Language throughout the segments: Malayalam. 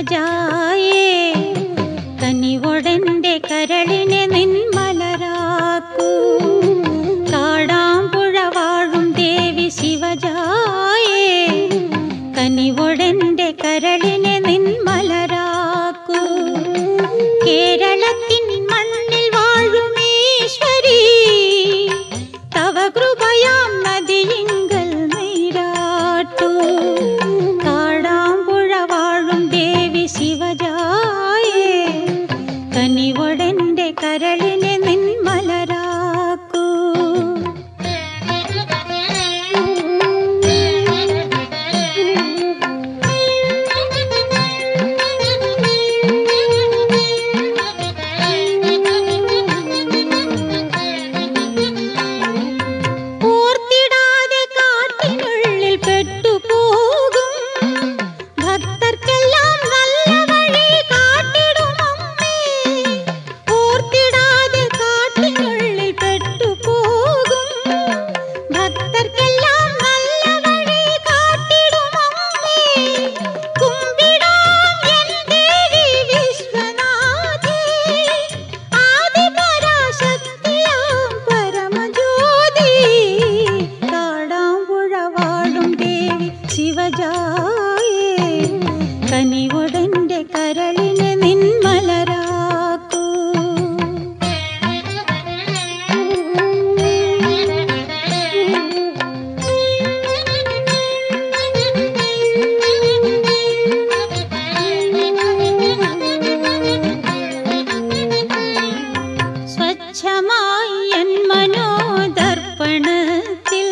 ശിവജായേ കനിവൊടന്റെ കരളിനെ നിന്മലരാക്കൂ. കാടാമ്പുഴ വാഴും ദേവി ശിവജായേ കനിവൊടന്റെ കരളിനെ നിന്മലരാക്കൂ. കേരളത്തിൻ മണ്ണിൽ വാഴുമീശ്വരി തവ കൃപയാം നദിയിങ്കൽ നീരാട്ടു. കാടാമ്പുഴ വാഴും ദേവി ശിവജായേ കനിവൊടന്റെ കരളിനെ നിന്മലരാക്കൂ. ശിവജായേ കനിവൊടന്റെ കരളിനെ നിന്മലരാക്കൂ. സ്വച്ഛമായി എൻ മനോദർപ്പണത്തിൽ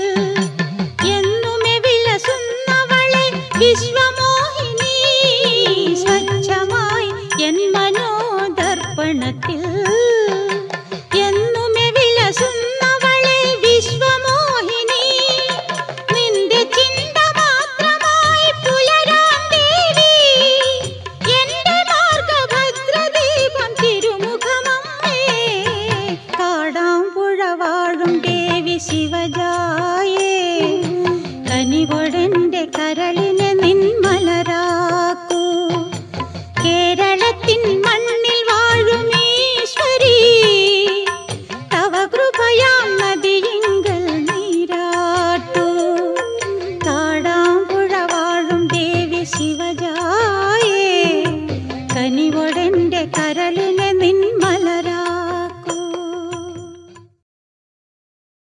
വിശ്വമോഹിനി. സ്വച്ഛമായി എൻ മനോദർപ്പണത്തിൽ എന്നുമേ വിലസുന്നവളെ വിശ്വമോഹിനി. നിന്റെ ചിന്ത മാത്രമായി പുലരാം ദേവി എന്റെ മാർഗഭദ്രദീപം തിരുമുഖമമ്മേ. കാടാമ്പുഴ വാഴും ദേവി ശിവജായേ കനിവൊടന്റെ കരളിനെ നിന്മലരാക്കൂ. കേരളത്തിൻ മണ്ണിൽ വാഴുമീശ്വരി തവ കൃപയാം നദിയിങ്കൽ നീരാട്ടു. കാടാമ്പുഴ വാഴും ദേവി ശിവജായേ കനിവൊടന്റെ കരളിനെ നിന്മ